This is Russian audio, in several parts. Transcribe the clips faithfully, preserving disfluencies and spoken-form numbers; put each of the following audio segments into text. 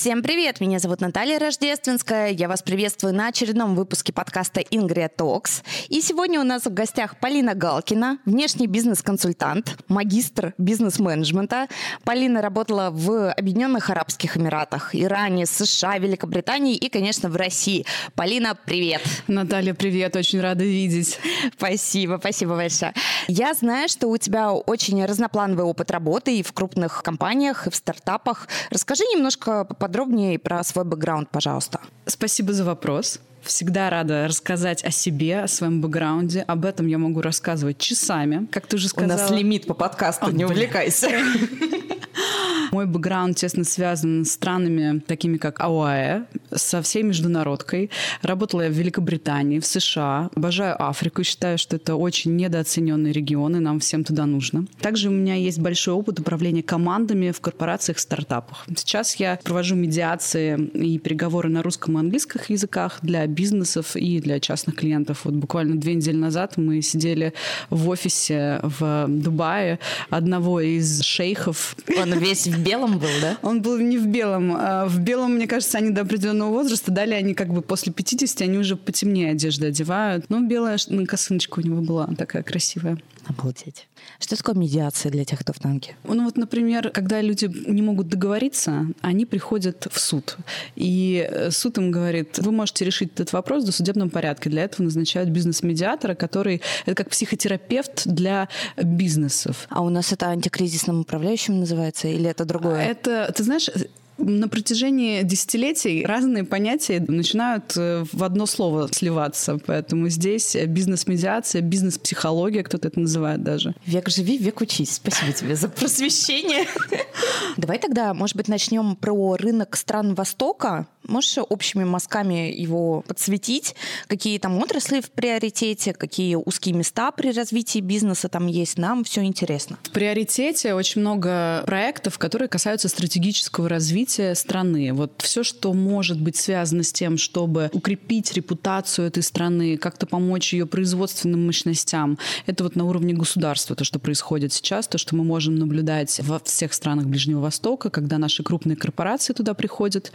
Всем привет! Меня зовут Наталья Рождественская. Я вас приветствую на очередном выпуске подкаста Ingria Talks. И сегодня у нас в гостях Полина Галкина, внешний бизнес-консультант, магистр бизнес-менеджмента. Полина работала в Объединенных Арабских Эмиратах, Иране, США, Великобритании и, конечно, в России. Полина, привет! Наталья, привет! Очень рада видеть. Спасибо, спасибо большое. Я знаю, что у тебя очень разноплановый опыт работы и в крупных компаниях, и в стартапах. Расскажи немножко поподробнее про свой бэкграунд, пожалуйста. Спасибо за вопрос. Всегда рада рассказать о себе, о своем бэкграунде. Об этом я могу рассказывать часами, как ты уже сказала. У нас лимит по подкасту, О, не блин. увлекайся. Мой бэкграунд, тесно связан с странами, такими как ОАЭ, со всей международкой. Работала я в Великобритании, в США. Обожаю Африку. Считаю, что это очень недооцененный регион, и нам всем туда нужно. Также у меня есть большой опыт управления командами в корпорациях, стартапах. Сейчас я провожу медиации и переговоры на русском и английском языках для бизнесов и для частных клиентов. Вот буквально две недели назад мы сидели в офисе в Дубае одного из шейхов. Он весь в белом был, да? Он был не в белом. В белом, мне кажется, они до определенного возраста. Далее они как бы после пятидесяти, они уже потемнее одежды одевают. Но белая косыночка у него была такая красивая. Обалдеть. Что такое медиация для тех, кто в танке? Ну вот, например, когда люди не могут договориться, они приходят в суд. И суд им говорит, вы можете решить этот вопрос в досудебном порядке. Для этого назначают бизнес-медиатора, который это как психотерапевт для бизнесов. А у нас это антикризисным управляющим называется или это другое? Это, ты знаешь... На протяжении десятилетий разные понятия начинают в одно слово сливаться. Поэтому здесь бизнес-медиация, бизнес-психология, кто-то это называет даже. Век живи, век учись. Спасибо тебе за просвещение. Давай тогда, может быть, начнем про рынок стран Востока. Можешь общими мазками его подсветить? Какие там отрасли в приоритете, какие узкие места при развитии бизнеса там есть? Нам все интересно. В приоритете очень много проектов, которые касаются стратегического развития страны. Вот все, что может быть связано с тем, чтобы укрепить репутацию этой страны, как-то помочь ее производственным мощностям, это вот на уровне государства, то, что происходит сейчас, то, что мы можем наблюдать во всех странах Ближнего Востока, когда наши крупные корпорации туда приходят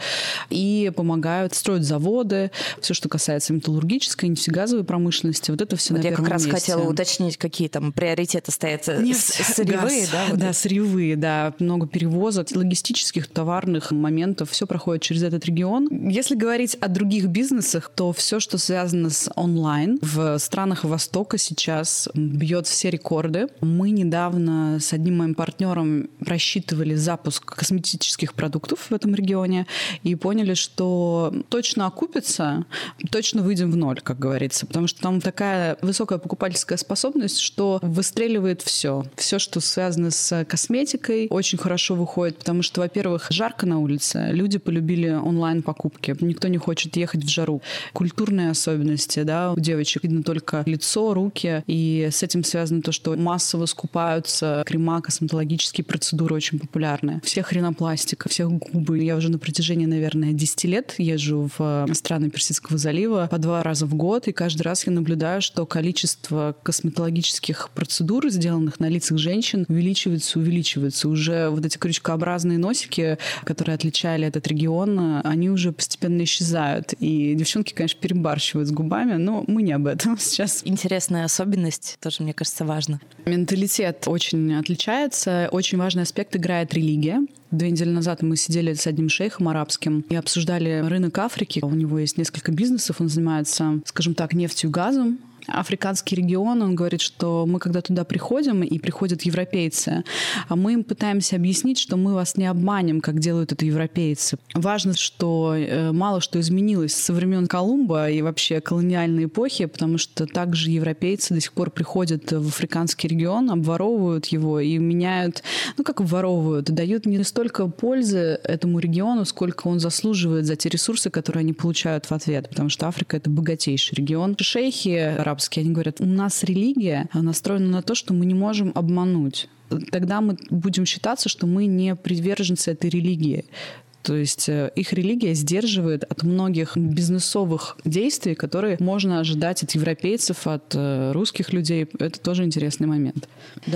и помогают строить заводы, все, что касается металлургической, нефтегазовой промышленности, вот это все вот на первом месте. Я как раз хотела уточнить, какие там приоритеты стоят. Нефть, сырьевые, газ, да? Вот да, это? сырьевые, да, много перевозок, логистических, товарных моментов, все проходит через этот регион. Если говорить о других бизнесах, то все, что связано с онлайн, в странах Востока сейчас бьет все рекорды. Мы недавно с одним моим партнером просчитывали запуск косметических продуктов в этом регионе и поняли, что точно окупится, точно выйдем в ноль, как говорится, потому что там такая высокая покупательская способность, что выстреливает все. Все, что связано с косметикой, очень хорошо выходит, потому что, во-первых, жарко на улице, люди полюбили онлайн-покупки, никто не хочет ехать в жару. Культурные особенности, да, у девочек видно только лицо, руки, и с этим связано то, что массово скупаются крема, косметологические процедуры очень популярны. Всех ринопластика, всех губы. Я уже на протяжении, наверное, десять лет езжу в страны Персидского залива по два раза в год, и каждый раз я наблюдаю, что количество косметологических процедур, сделанных на лицах женщин, увеличивается, увеличивается. Уже вот эти крючкообразные носики, которые отличали этот регион, они уже постепенно исчезают. И девчонки, конечно, перебарщивают с губами, но мы не об этом сейчас. Интересная особенность, тоже, мне кажется, важно. Менталитет очень отличается. Очень важный аспект играет религия. Две недели назад мы сидели с одним шейхом арабским и обсуждали рынок Африки. У него есть несколько бизнесов, он занимается, скажем так, нефтью, газом. Африканский регион, он говорит, что мы когда туда приходим, и приходят европейцы, а мы им пытаемся объяснить, что мы вас не обманем, как делают это европейцы. Важно, что мало что изменилось со времен Колумба и вообще колониальной эпохи, потому что также европейцы до сих пор приходят в африканский регион, обворовывают его и меняют, ну как обворовывают, дают не столько пользы этому региону, сколько он заслуживает за те ресурсы, которые они получают в ответ, потому что Африка — это богатейший регион. Шейхи арабские, они говорят, у нас религия настроена на то, что мы не можем обмануть. Тогда мы будем считаться, что мы не приверженцы этой религии. То есть их религия сдерживает от многих бизнесовых действий, которые можно ожидать от европейцев, от русских людей. Это тоже интересный момент. Да.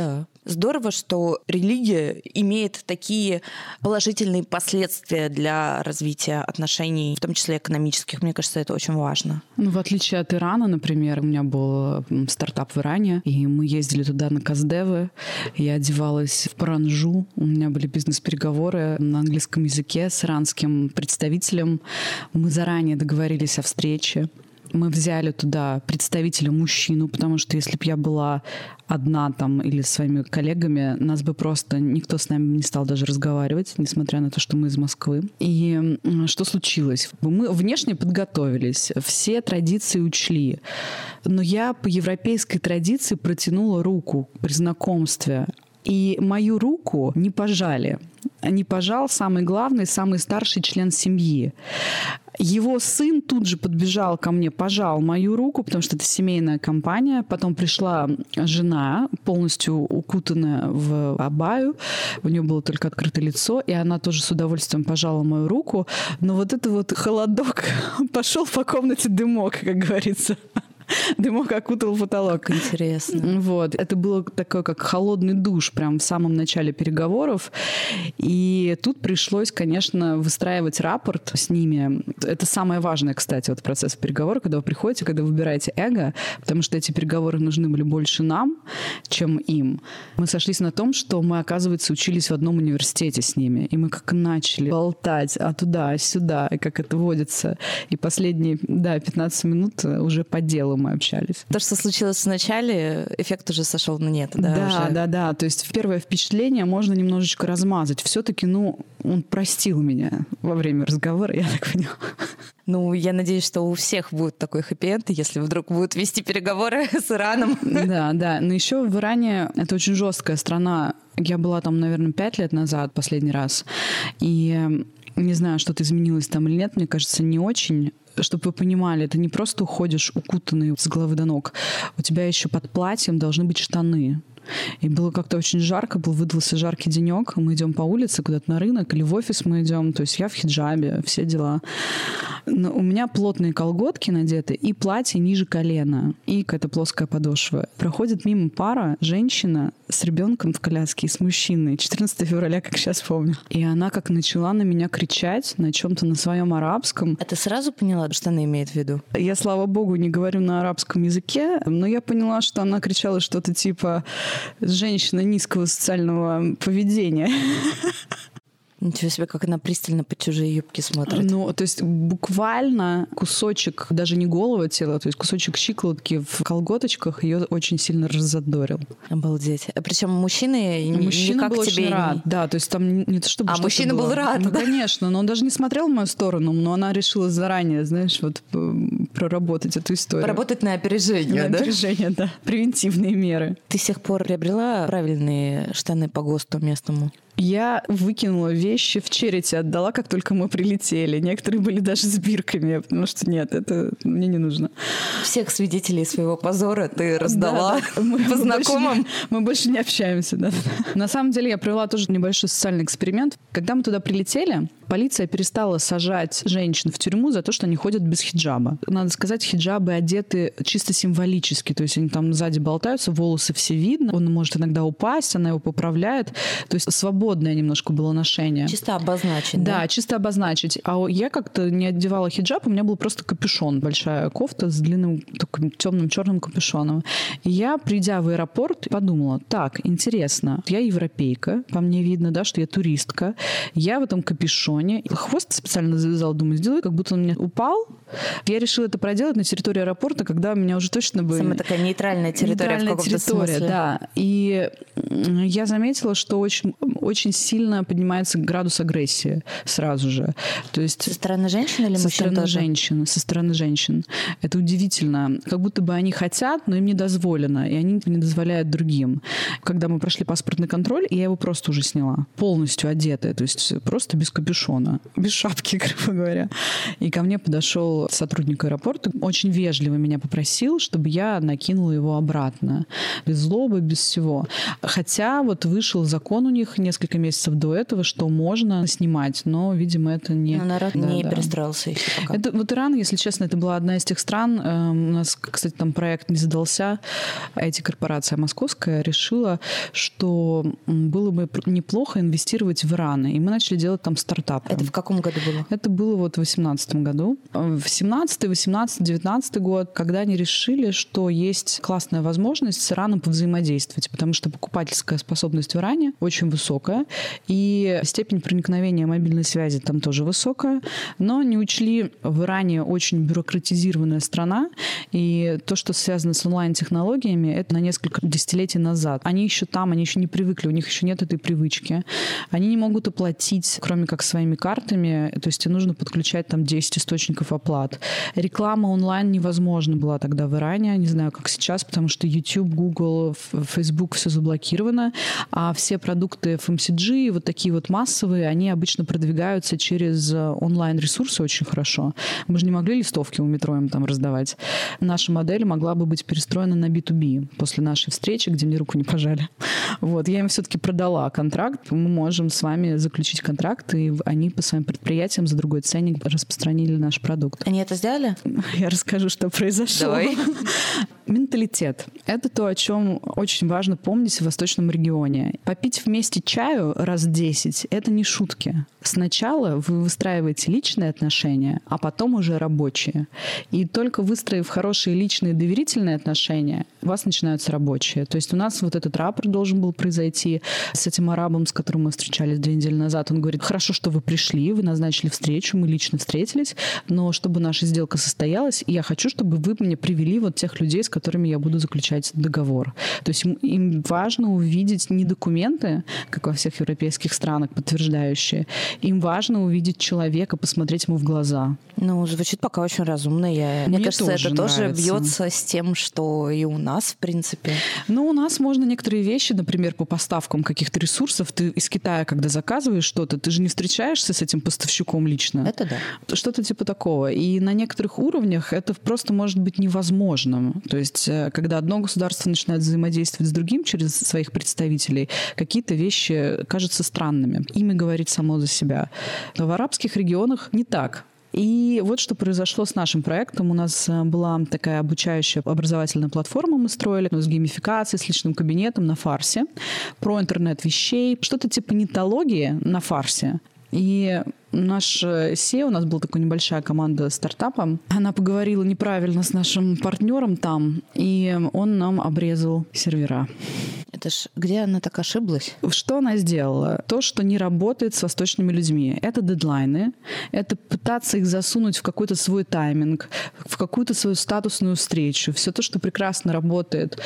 Здорово, что религия имеет такие положительные последствия для развития отношений, в том числе экономических. Мне кажется, это очень важно. Ну, в отличие от Ирана, например, у меня был стартап в Иране, и мы ездили туда на каздевы. Я одевалась в паранджу. У меня были бизнес-переговоры на английском языке с иранским представителем. Мы заранее договорились о встрече. Мы взяли туда представителя мужчину, потому что если бы я была одна там или с своими коллегами, нас бы просто никто с нами не стал даже разговаривать, несмотря на то, что мы из Москвы. И что случилось? Мы внешне подготовились, все традиции учли, но я по европейской традиции протянула руку при знакомстве, и мою руку не пожали. Не пожал самый главный, самый старший член семьи. Его сын тут же подбежал ко мне, пожал мою руку, потому что это семейная компания. Потом пришла жена, полностью укутанная в абаю. У нее было только открытое лицо, и она тоже с удовольствием пожала мою руку. Но вот это вот холодок, пошел по комнате дымок, как говорится. Дымок окутал потолок. Как интересно. Вот. Это было такое, как холодный душ прям в самом начале переговоров. И тут пришлось, конечно, выстраивать рапорт с ними. Это самое важное, кстати, вот процесс переговоров, когда вы приходите, когда вы выбираете эго, потому что эти переговоры нужны были больше нам, чем им. Мы сошлись на том, что мы, оказывается, учились в одном университете с ними. И мы как начали болтать, а туда, а сюда, и как это водится. И последние, да, пятнадцать минут уже по делу мы общались. То, что случилось в начале, эффект уже сошел на нет, да? Да, уже? да, да. То есть первое впечатление можно немножечко размазать. Все-таки, ну, он простил меня во время разговора, я так поняла. Ну, я надеюсь, что у всех будет такой хэппи-энд, если вдруг будут вести переговоры с Ираном. Да, да. Но еще в Иране это очень жесткая страна. Я была там, наверное, пять лет назад последний раз. И не знаю, что-то изменилось там или нет. Мне кажется, не очень. Чтобы вы понимали, это не просто уходишь укутанный с головы до ног. У тебя еще под платьем должны быть штаны. И было как-то очень жарко, был выдался жаркий денек. Мы идем по улице куда-то на рынок или в офис мы идем. То есть я в хиджабе, все дела. Но у меня плотные колготки надеты и платье ниже колена, и какая-то плоская подошва. Проходит мимо пара, женщина с ребенком в коляске и с мужчиной. четырнадцатого февраля, как сейчас помню. И она как начала на меня кричать на чем-то на своем арабском. А ты сразу поняла, что она имеет в виду? Я, слава богу, не говорю на арабском языке, но я поняла, что она кричала что-то типа «женщина низкого социального поведения». Ничего себе, как она пристально под чужие юбки смотрит. Ну, то есть буквально кусочек, даже не голого тела, то есть кусочек щиколотки в колготочках ее очень сильно раззадорил. Обалдеть. Причем мужчина, мужчина никак был тебе... очень рад, да, то есть там не то чтобы А мужчина было. был рад, ну, да? Конечно, но он даже не смотрел в мою сторону, но она решила заранее, знаешь, вот проработать эту историю. Поработать на опережение, на да? опережение, да. Превентивные меры. Ты с тех пор приобрела правильные штаны по ГОСТу местному? Я выкинула вещи в Черити, отдала, как только мы прилетели. Некоторые были даже с бирками, потому что нет, это мне не нужно. Всех свидетелей своего позора ты раздала, да, да. Мы по знакомым? Больше, мы больше не общаемся. Да. На самом деле я провела тоже небольшой социальный эксперимент. Когда мы туда прилетели, полиция перестала сажать женщин в тюрьму за то, что они ходят без хиджаба. Надо сказать, хиджабы одеты чисто символически. То есть они там сзади болтаются, волосы все видно. Он может иногда упасть, она его поправляет. То есть свободное немножко было ношение. Чисто обозначить, да? Да, чисто обозначить. А я как-то не одевала хиджаб, у меня был просто капюшон, большая кофта с длинным таким темным черным капюшоном. И я, придя в аэропорт, подумала, так, интересно, я европейка, по мне видно, да, что я туристка, я в этом капюшоне, хвост специально завязала, думаю, сделаю, как будто он у меня упал. Я решила это проделать на территории аэропорта, когда меня уже точно бы... Самая такая нейтральная территория нейтральная в каком-то территория, смысле. Да. И я заметила, что очень, очень сильно поднимается градус агрессии сразу же. То есть со стороны женщин или со мужчин стороны тоже? женщин, со стороны женщин. Это удивительно. Как будто бы они хотят, но им не дозволено, и они не дозволяют другим. Когда мы прошли паспортный контроль, я его просто уже сняла. Полностью одетая, то есть просто без капюшона. капюшона, без шапки, грубо говоря. И ко мне подошел сотрудник аэропорта, очень вежливо меня попросил, чтобы я накинула его обратно. Без злобы, без всего. Хотя вот вышел закон у них несколько месяцев до этого, что можно снимать, но, видимо, это не... Но народ да, не да. перестроился еще пока. Это, вот Иран, если честно, это была одна из тех стран, э, у нас, кстати, там проект не задался, ай ти-корпорация московская решила, что было бы неплохо инвестировать в Иран, и мы начали делать там стартапы. Это в каком году было? Это было вот в восемнадцатом году. В семнадцатый, восемнадцатый, девятнадцатый год, когда они решили, что есть классная возможность с Ираном повзаимодействовать, потому что покупательская способность в Иране очень высокая, и степень проникновения мобильной связи там тоже высокая, но не учли, в Иране очень бюрократизированная страна, и то, что связано с онлайн-технологиями, это на несколько десятилетий назад. Они еще там, они еще не привыкли, у них еще нет этой привычки. Они не могут оплатить, кроме как своими картами, то есть тебе нужно подключать там десять источников оплат. Реклама онлайн невозможна была тогда в Иране, не знаю, как сейчас, потому что YouTube, Google, Facebook все заблокировано, а все продукты эф эм си джи, вот такие вот массовые, они обычно продвигаются через онлайн-ресурсы очень хорошо. Мы же не могли листовки у метро им там раздавать. Наша модель могла бы быть перестроена на би ту би после нашей встречи, где мне руку не пожали. Вот, я им все-таки продала контракт. Мы можем с вами заключить контракт, и они по своим предприятиям за другой ценник распространили наш продукт. Они это сделали? Я расскажу, что произошло. Давай. Менталитет. Это то, о чем очень важно помнить в Восточном регионе. Попить вместе чаю раз десять – это не шутки. Сначала вы выстраиваете личные отношения, а потом уже рабочие. И только выстроив хорошие личные доверительные отношения, у вас начинаются рабочие. То есть у нас вот этот рапорт должен был произойти с этим арабом, с которым мы встречались две недели назад. Он говорит: хорошо, что вы пришли, вы назначили встречу, мы лично встретились, но чтобы наша сделка состоялась, я хочу, чтобы вы мне привели вот тех людей, с которыми я буду заключать договор. То есть им, им важно увидеть не документы, как во всех европейских странах, подтверждающие. Им важно увидеть человека, посмотреть ему в глаза. Ну, звучит пока очень разумно. Я... Мне, Мне кажется, тоже это тоже нравится. бьется с тем, что и у нас, в принципе. Ну, у нас можно некоторые вещи, например, по поставкам каких-то ресурсов, ты из Китая, когда заказываешь что-то, ты же не встречаешься с этим поставщиком лично. Это да. Что-то типа такого. И на некоторых уровнях это просто может быть невозможным. То есть, когда одно государство начинает взаимодействовать с другим через своих представителей, какие-то вещи кажутся странными. Имя говорит само за себя. Но в арабских регионах не так. И вот что произошло с нашим проектом. У нас была такая обучающая образовательная платформа, мы строили с геймификацией, с личным кабинетом на фарсе, про интернет вещей, что-то типа нетологии на фарсе. И наш си и о, у нас была такая небольшая команда стартапа, она поговорила неправильно с нашим партнером там, и он нам обрезал сервера. Это ж где она так ошиблась? Что она сделала? То, что не работает с восточными людьми. Это дедлайны, это пытаться их засунуть в какой-то свой тайминг, в какую-то свою статусную встречу. Все то, что прекрасно работает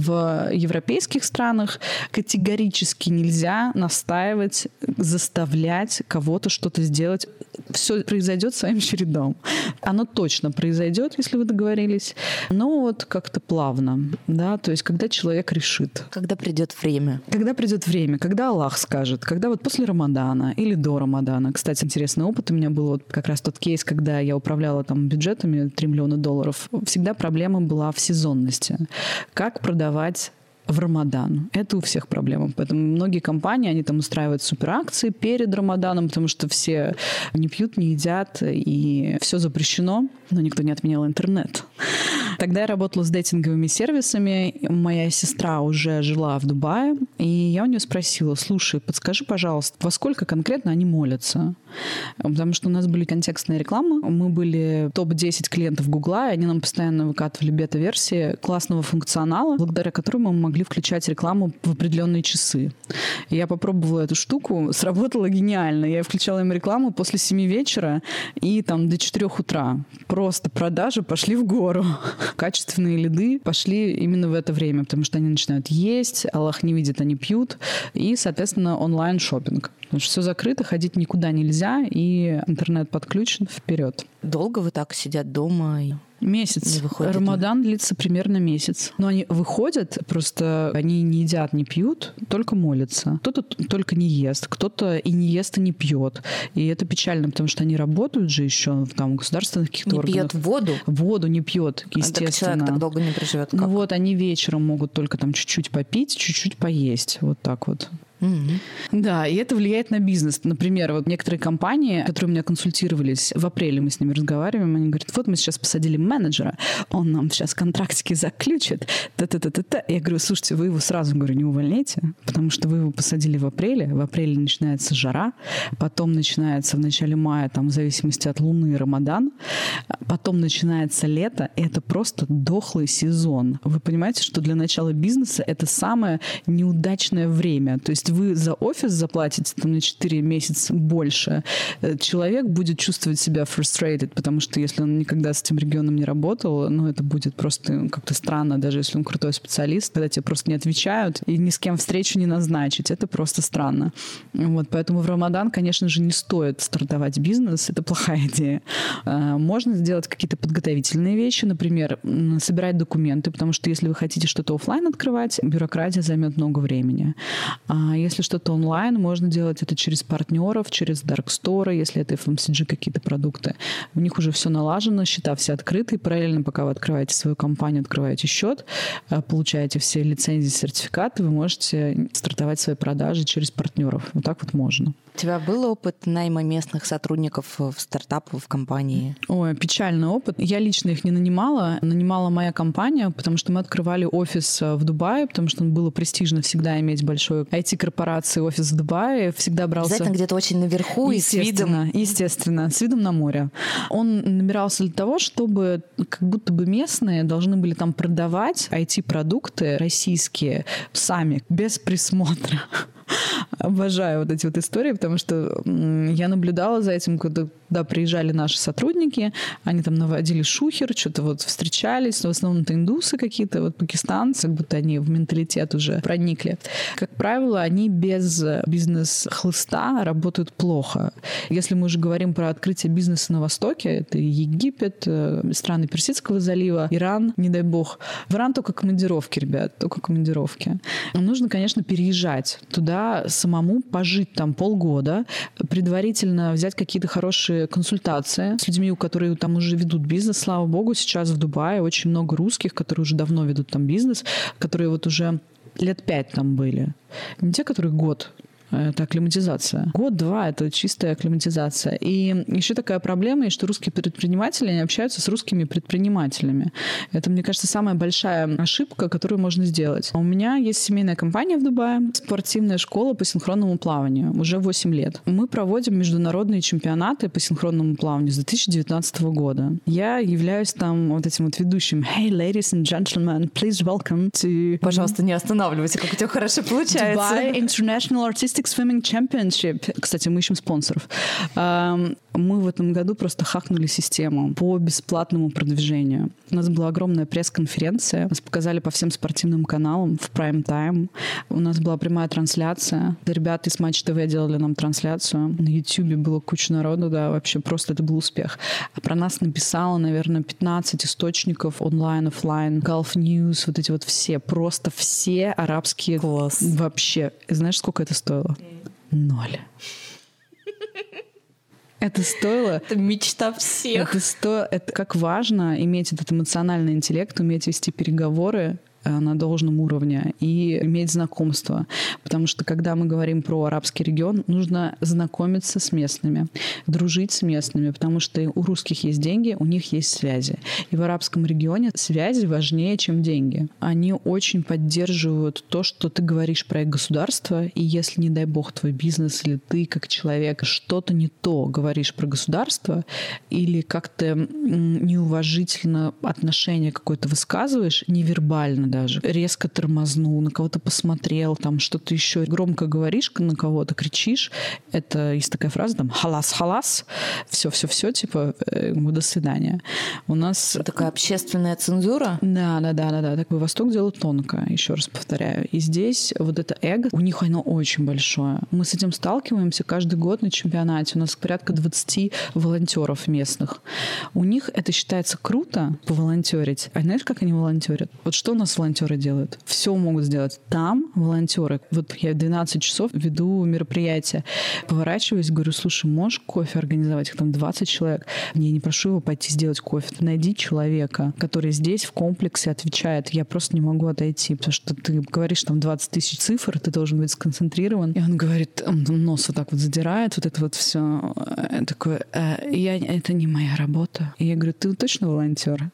в европейских странах, категорически нельзя настаивать, заставлять кого-то что-то сделать. Все произойдет своим чередом. Оно точно произойдет, если вы договорились, но вот как-то плавно, да, то есть когда человек решит. Когда придет время. Когда придет время, когда Аллах скажет, когда вот после Рамадана или до Рамадана. Кстати, интересный опыт у меня был вот как раз тот кейс, когда я управляла там бюджетами три миллиона долларов. Всегда проблема была в сезонности. Как продавать в Рамадан. Это у всех проблема. Поэтому многие компании, они там устраивают суперакции перед Рамаданом, потому что все не пьют, не едят, и все запрещено, но никто не отменял интернет. Тогда я работала с дейтинговыми сервисами. Моя сестра уже жила в Дубае, и я у нее спросила: слушай, подскажи, пожалуйста, во сколько конкретно они молятся? Потому что у нас были контекстные рекламы, мы были топ десять клиентов Гугла, и они нам постоянно выкатывали бета-версии классного функционала, благодаря которому мы могли включать рекламу в определенные часы. И я попробовала эту штуку, сработало гениально. Я включала им рекламу после семи вечера и там до четырех утра. Просто продажи пошли в гору. Качественные лиды пошли именно в это время, потому что они начинают есть, Аллах не видит, они пьют, и, соответственно, онлайн-шоппинг. Потому что все закрыто, ходить никуда нельзя, и интернет подключен вперед. Долго вы так сидят дома? Месяц. Рамадан длится примерно месяц. Но они выходят, просто они не едят, не пьют, только молятся. Кто-то только не ест, кто-то и не ест, и не пьет. И это печально, потому что они работают же еще там, в государственных каких-то не органах. Не пьет воду? Воду не пьет, естественно. А так человек так долго не проживет. Как? Ну вот, они вечером могут только там чуть-чуть попить, чуть-чуть поесть. Вот так вот. Mm-hmm. Да, и это влияет на бизнес. Например, вот некоторые компании, которые меня консультировались, в апреле мы с ними разговариваем, они говорят, вот мы сейчас посадили менеджера, он нам сейчас контрактики заключит, та-та-та-та-та. Я говорю, слушайте, вы его сразу, говорю, не увольняйте, потому что вы его посадили в апреле, в апреле начинается жара, потом начинается в начале мая, там, в зависимости от луны, Рамадан, потом начинается лето, и это просто дохлый сезон. Вы понимаете, что для начала бизнеса это самое неудачное время, то есть вы за офис заплатите там, на четыре месяца больше, человек будет чувствовать себя frustrated, потому что если он никогда с этим регионом не работал, ну, это будет просто как-то странно, даже если он крутой специалист, когда тебе просто не отвечают и ни с кем встречу не назначить. Это просто странно. Вот, поэтому в Рамадан, конечно же, не стоит стартовать бизнес. Это плохая идея. Можно сделать какие-то подготовительные вещи, например, собирать документы, потому что если вы хотите что-то офлайн открывать, бюрократия займет много времени. А если что-то онлайн, можно делать это через партнеров, через Dark Store, если это эф эм си джи какие-то продукты. У них уже все налажено, счета все открыты, и параллельно, пока вы открываете свою компанию, открываете счет, получаете все лицензии, сертификаты, вы можете стартовать свои продажи через партнеров. Вот так вот можно. У тебя был опыт найма местных сотрудников в стартапы, в компании? Ой, печальный опыт. Я лично их не нанимала. Нанимала моя компания, потому что мы открывали офис в Дубае, потому что было престижно всегда иметь большой ай ти-корпорации офис в Дубае. Всегда брался... Обязательно где-то очень наверху и с видом... Естественно, с видом на море. Он набирался для того, чтобы как будто бы местные должны были там продавать ай ти-продукты российские сами, без присмотра. Обожаю вот эти вот истории, потому что я наблюдала за этим, когда да, приезжали наши сотрудники, они там наводили шухер, что-то вот встречались, в основном это индусы какие-то, вот пакистанцы, как будто они в менталитет уже проникли. Как правило, они без бизнес-хлыста работают плохо. Если мы уже говорим про открытие бизнеса на Востоке, это Египет, страны Персидского залива, Иран, не дай бог. В Иран только командировки, ребят, только командировки. Нужно, конечно, переезжать туда самому, пожить там полгода, предварительно взять какие-то хорошие консультации с людьми, у которых там уже ведут бизнес. Слава богу, сейчас в Дубае очень много русских, которые уже давно ведут там бизнес, которые вот уже лет пять там были. Не те, которые год. Это акклиматизация. Год-два — это чистая акклиматизация. И еще такая проблема, что русские предприниматели, они общаются с русскими предпринимателями. Это, мне кажется, самая большая ошибка, которую можно сделать. У меня есть семейная компания в Дубае, спортивная школа по синхронному плаванию. Уже восемь лет. Мы проводим международные чемпионаты по синхронному плаванию с две тысячи девятнадцатого года. Я являюсь там вот этим вот ведущим. Hey, ladies and gentlemen, please welcome to... Пожалуйста, не останавливайся, как у тебя хорошо получается. Dubai International Artistic Swimming Championship. Кстати, мы ищем спонсоров. Мы в этом году просто хакнули систему по бесплатному продвижению. У нас была огромная пресс-конференция. Нас показали по всем спортивным каналам в прайм-тайм. У нас была прямая трансляция. Ребята из Матч ТВ делали нам трансляцию. На Ютьюбе было куча народу, да, вообще просто это был успех. А про нас написало, наверное, пятнадцать источников онлайн, офлайн, Gulf News, вот эти вот все, просто все арабские. Класс. Вообще. Знаешь, сколько это стоило? Ноль. Это стоило... Это мечта всех. Это, сто... это как важно иметь этот эмоциональный интеллект, уметь вести переговоры на должном уровне и иметь знакомство. Потому что, когда мы говорим про арабский регион, нужно знакомиться с местными, дружить с местными, потому что у русских есть деньги, у них есть связи. И в арабском регионе связи важнее, чем деньги. Они очень поддерживают то, что ты говоришь про их государство, и если, не дай бог, твой бизнес или ты, как человек, что-то не то говоришь про государство или как-то неуважительно отношение какое-то высказываешь, невербально даже. Резко тормознул, на кого-то посмотрел, там что-то еще. Громко говоришь на кого-то, кричишь. Это есть такая фраза, там, халас-халас. Все-все-все, типа, э, до свидания. У нас... Такая общественная цензура? Да, да, да, да, да. Такой Восток делает тонко, еще раз повторяю. И здесь вот это эго, у них оно очень большое. Мы с этим сталкиваемся каждый год на чемпионате. У нас порядка двадцать волонтеров местных. У них это считается круто поволонтерить. А знаешь, как они волонтерят? Вот что у нас волонтеры делают? Все могут сделать. Там волонтеры. Вот я двенадцать часов веду мероприятие. Поворачиваюсь, говорю, слушай, можешь кофе организовать? Их там двадцать человек. Я не прошу его пойти сделать кофе. Ты найди человека, который здесь в комплексе отвечает. Я просто не могу отойти, потому что ты говоришь там двадцать тысяч цифр, ты должен быть сконцентрирован. И он говорит, он нос вот так вот задирает, вот это вот все. Такое, э, я, это не моя работа. И я говорю, ты точно волонтер?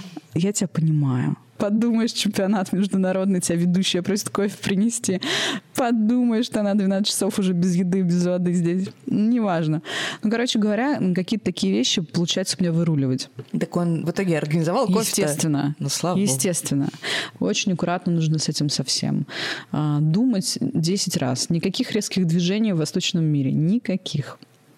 Я тебя понимаю. Подумаешь, чемпионат международный, тебя ведущая просит кофе принести. Подумаешь, что она двенадцать часов уже без еды, без воды здесь. Неважно. Ну, короче говоря, какие-то такие вещи получается мне выруливать. Так он в итоге организовал кофе? Естественно. Ну, слава Естественно. Богу. Очень аккуратно нужно с этим совсем. Думать десять раз. Никаких резких движений в восточном мире. Никаких.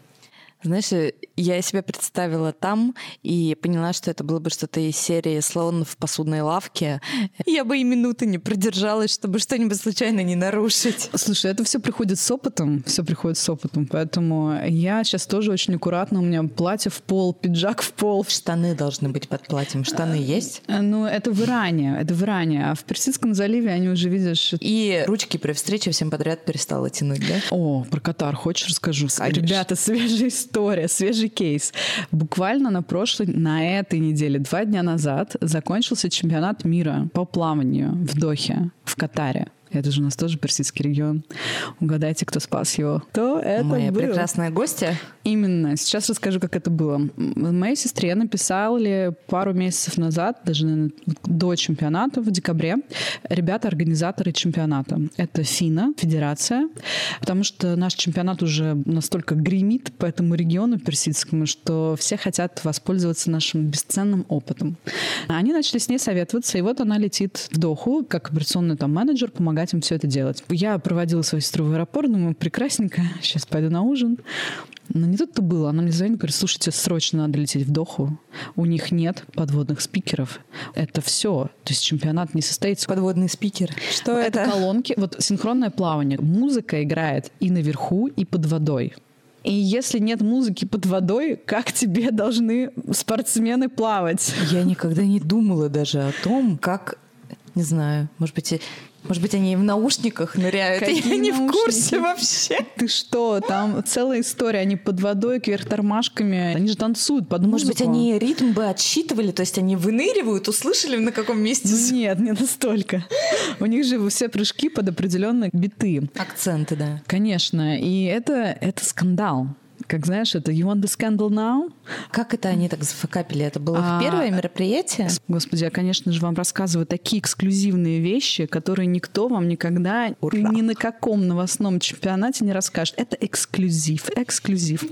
Знаешь, я себя представила там и поняла, что это было бы что-то из серии «Слон в посудной лавке». Я бы и минуты не продержалась, чтобы что-нибудь случайно не нарушить. Слушай, это все приходит с опытом, все приходит с опытом, поэтому я сейчас тоже очень аккуратно, у меня платье в пол, пиджак в пол. Штаны должны быть под платьем. Штаны есть? Ну, это в Иране, это в Иране, а в Персидском заливе они уже, видишь... И ручки при встрече всем подряд перестала тянуть, да? О, про Катар хочешь расскажу? Конечно. Ребята, свежая история, свежий кейс. Буквально на прошлой, на этой неделе, два дня назад, закончился чемпионат мира по плаванию в Дохе, в Катаре. Это же у нас тоже персидский регион. Угадайте, кто спас его. Кто это Моя был? прекрасная гостья. Именно. Сейчас расскажу, как это было. Моей сестре написали пару месяцев назад, даже, наверное, до чемпионата в декабре, ребята-организаторы чемпионата. Это ФИНА, федерация, потому что наш чемпионат уже настолько гремит по этому региону персидскому, что все хотят воспользоваться нашим бесценным опытом. Они начали с ней советоваться, и вот она летит в Доху, как операционный там менеджер, помогать им все это делать. Я проводила свою сестру в аэропорт, думаю, прекрасненько, сейчас пойду на ужин. Но не тут-то было. Она мне звонит, говорит, слушайте, срочно надо лететь в Доху. У них нет подводных спикеров. Это все. То есть чемпионат не состоится. Подводный спикер. Что это? Это колонки. Вот синхронное плавание. Музыка играет и наверху, и под водой. И если нет музыки под водой, как тебе должны спортсмены плавать? Я никогда не думала даже о том, как... Не знаю, может быть, может быть, они в наушниках ныряют. Какие Я не наушники? в курсе вообще. Ты что? Там целая история. Они под водой, кверх тормашками. Они же танцуют под музыку. Может быть, они ритм бы отсчитывали, то есть они выныривают, услышали, на каком месте... Ну, нет, не настолько. У них же все прыжки под определенные биты. Акценты, да. Конечно. И это, это скандал. Как знаешь, это «You want the scandal now?» Как это они так зафакапили? Это было А, их первое мероприятие? Господи, я, конечно же, вам рассказываю такие эксклюзивные вещи, которые никто вам никогда Ура. ни на каком новостном чемпионате не расскажет. Это эксклюзив, эксклюзив.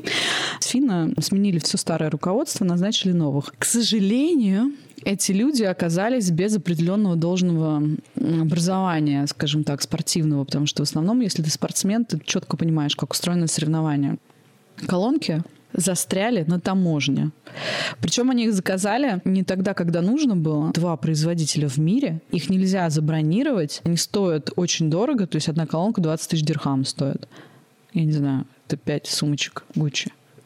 ФИНА сменили все старое руководство, назначили новых. К сожалению, эти люди оказались без определенного должного образования, скажем так, спортивного, потому что в основном, если ты спортсмен, ты четко понимаешь, как устроено соревнование. Колонки застряли на таможне. Причем они их заказали не тогда, когда нужно было. Два производителя в мире. Их нельзя забронировать. Они стоят очень дорого. То есть одна колонка двадцать тысяч дирхам стоит. Я не знаю, это пять сумочек Гуччи.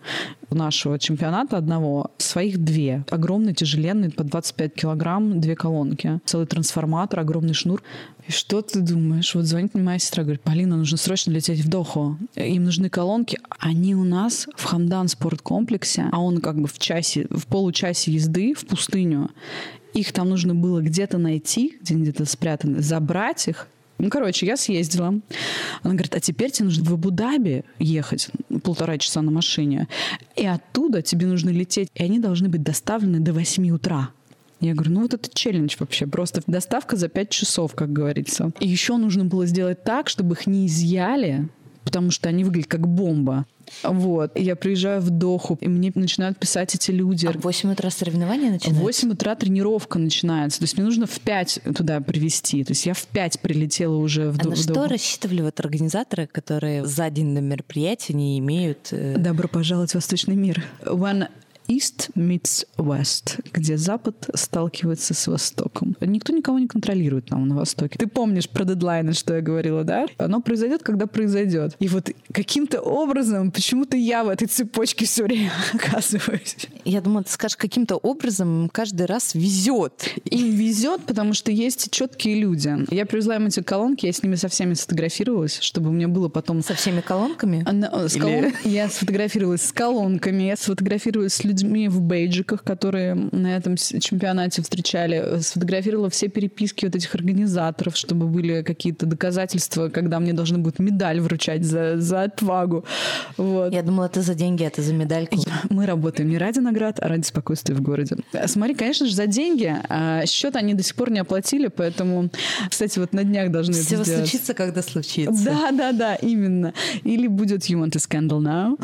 У нашего чемпионата одного своих две. Огромный, тяжеленный, по двадцать пять килограмм, две колонки. Целый трансформатор, огромный шнур. И что ты думаешь? Вот звонит мне моя сестра, говорит, Полина, нужно срочно лететь в Доху. Им нужны колонки. Они у нас в Хамдан спорткомплексе, а он как бы в часе, в получасе езды в пустыню. Их там нужно было где-то найти, где-то спрятаны, забрать их. Ну, короче, я съездила. Она говорит, а теперь тебе нужно в Абу-Даби ехать полтора часа на машине. И оттуда тебе нужно лететь. И они должны быть доставлены до восьми утра. Я говорю, ну вот это челлендж вообще. Просто доставка за пять часов, как говорится. И еще нужно было сделать так, чтобы их не изъяли потому что они выглядят как бомба. Вот. И я приезжаю в Доху, и мне начинают писать эти люди. А в восемь утра соревнования начинаются? В восемь утра тренировка начинается. То есть мне нужно в пять туда привезти. То есть я в пять прилетела уже в А Доху. на что рассчитывали вот организаторы, которые за день до мероприятия не имеют... Э... Добро пожаловать в Восточный мир. When East meets West, где Запад сталкивается с Востоком. Никто никого не контролирует там на Востоке. Ты помнишь про дедлайны, что я говорила, да? Оно произойдет, когда произойдет. И вот каким-то образом почему-то я в этой цепочке все время оказываюсь. Я думала, ты скажешь, каким-то образом каждый раз везет. Им везет, потому что есть четкие люди. Я привезла им эти колонки, я с ними со всеми сфотографировалась, чтобы у меня было потом... Со всеми колонками? Она, с Или... колон... Я сфотографировалась с колонками, я сфотографировалась с людьми, людьми в бейджиках, которые на этом чемпионате встречали. Сфотографировала все переписки вот этих организаторов, чтобы были какие-то доказательства, когда мне должны будут медаль вручать за, за отвагу. Вот. Я думала, это за деньги, это за медальку. Мы работаем не ради наград, а ради спокойствия в городе. Смотри, конечно же, за деньги. А счет они до сих пор не оплатили, поэтому, кстати, вот на днях должны Все это сделать. случится, когда случится. Да, да, да, именно. Или будет You Want a Scandal Now.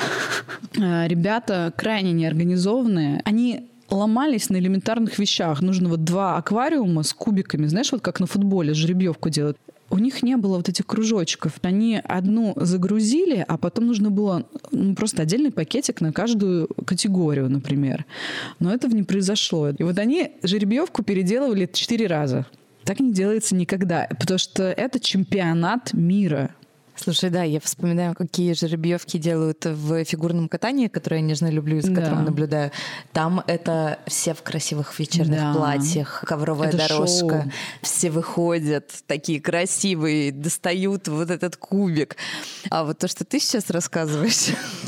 Ребята крайне неорганизованные. Они ломались на элементарных вещах. Нужно вот два аквариума с кубиками. Знаешь, вот как на футболе жеребьевку делают. У них не было вот этих кружочков. Они одну загрузили, а потом нужно было ну, просто отдельный пакетик на каждую категорию, например. Но этого не произошло. И вот они жеребьевку переделывали четыре раза. Так не делается никогда, потому что это чемпионат мира. Слушай, да, я вспоминаю, какие жеребьевки делают в фигурном катании, которое я нежно люблю и за да. которым наблюдаю. Там это все в красивых вечерних да. платьях, ковровая это дорожка. Шоу. Все выходят такие красивые, достают вот этот кубик. А вот то, что ты сейчас рассказываешь,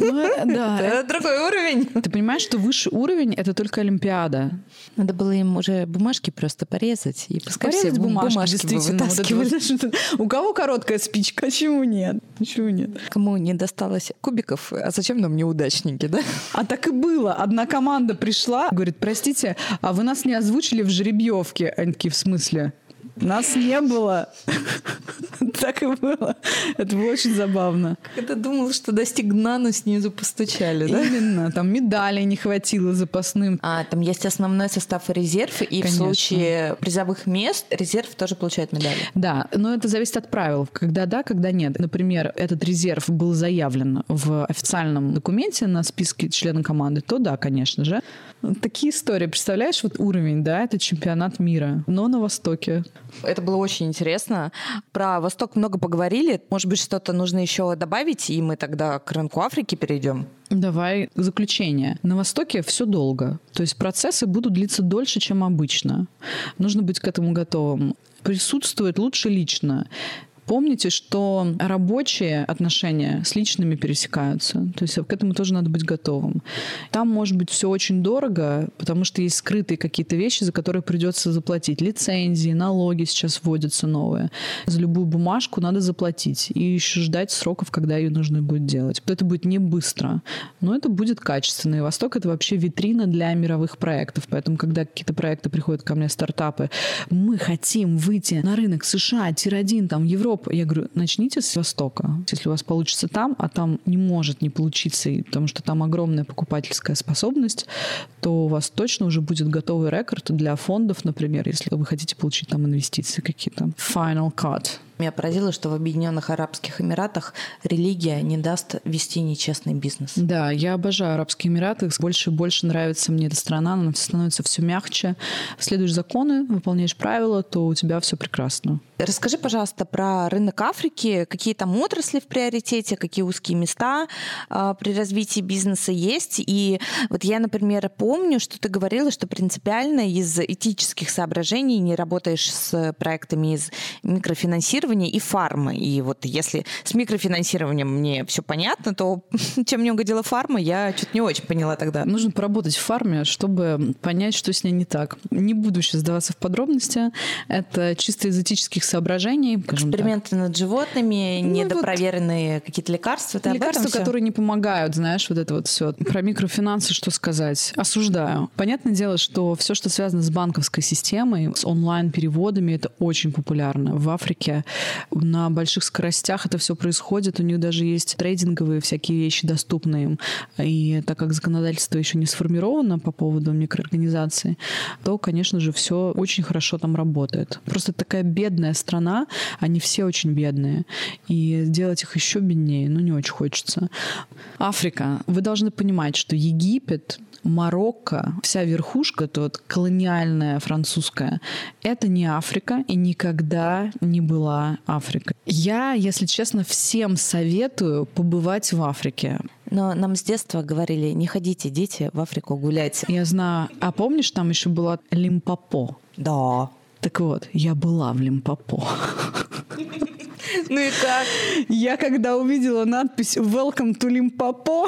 это другой уровень. Ты понимаешь, что высший уровень — это только Олимпиада. Надо было им уже бумажки просто порезать и пускай порезать все бумажки, бумажки действительно. Вот у кого короткая спичка? Почему нет? Нет, ничего нет. Кому не досталось кубиков, а зачем нам неудачники, да? А так и было. Одна команда пришла, говорит, простите, а вы нас не озвучили в жеребьевке? Они такие, в смысле? Нас не было. Так и было. Это было очень забавно. Когда думал, что достиг дна, но снизу постучали, да? Именно. Там медалей не хватило запасным. А, там есть основной состав и резерв, и Конечно. В случае призовых мест резерв тоже получает медали. Да, но это зависит от правил. Когда да, когда нет. Например, этот резерв был заявлен в официальном документе на списке членов команды, то да, конечно же. Такие истории. Представляешь, вот уровень, да, это чемпионат мира, но на Востоке. Это было очень интересно. Про Восток много поговорили. Может быть, что-то нужно еще добавить, и мы тогда к рынку Африки перейдем? Давай заключение. На Востоке все долго. То есть процессы будут длиться дольше, чем обычно. Нужно быть к этому готовым. Присутствовать лучше лично. Помните, что рабочие отношения с личными пересекаются. То есть к этому тоже надо быть готовым. Там может быть все очень дорого, потому что есть скрытые какие-то вещи, за которые придется заплатить. Лицензии, налоги сейчас вводятся новые. За любую бумажку надо заплатить. И еще ждать сроков, когда ее нужно будет делать. Это будет не быстро, но это будет качественно. И Восток — это вообще витрина для мировых проектов. Поэтому, когда какие-то проекты приходят ко мне, стартапы, мы хотим выйти на рынок США, тир один, там, Европа. Я говорю, начните с Востока. Если у вас получится там, а там не может не получиться, потому что там огромная покупательская способность, то у вас точно уже будет готовый рекорд для фондов, например, если вы хотите получить там инвестиции какие-то. Final cut. Меня поразило, что в Объединенных Арабских Эмиратах религия не даст вести нечестный бизнес. Да, я обожаю Арабские Эмираты. Больше и больше нравится мне эта страна. Она становится все мягче. Следуешь законы, выполняешь правила, то у тебя все прекрасно. Расскажи, пожалуйста, про рынок Африки. Какие там отрасли в приоритете, какие узкие места а, при развитии бизнеса есть? И вот я, например, помню, что ты говорила, что принципиально из этических соображений не работаешь с проектами из микрофинансирования и фармы. И вот если с микрофинансированием мне все понятно, то чем мне угодила фарма, я что-то не очень поняла тогда. Нужно поработать в фарме, чтобы понять, что с ней не так. Не буду сейчас сдаваться в подробности. Это чисто из этических соображений. Эксперименты так. над животными, ну, недопроверенные вот какие-то лекарства. Ты лекарства, которые не помогают, знаешь, вот это вот все. Про микрофинансы что сказать? Осуждаю. Понятное дело, что все, что связано с банковской системой, с онлайн-переводами, это очень популярно. В Африке на больших скоростях это все происходит. У них даже есть трейдинговые всякие вещи доступные им. И так как законодательство еще не сформировано по поводу микроорганизации, то, конечно же, все очень хорошо там работает. Просто такая бедная страна, они все очень бедные. И сделать их еще беднее, ну, не очень хочется. Африка. Вы должны понимать, что Египет, Марокко, вся верхушка тут колониальная французская, это не Африка и никогда не была Африка. Я, если честно, всем советую побывать в Африке. Но нам с детства говорили, не ходите, дети, в Африку гулять. Я знаю. А помнишь, там еще была Лимпопо? Да. Так вот, я была в Лимпопо. Ну и как? Я когда увидела надпись «Welcome to Limpopo»,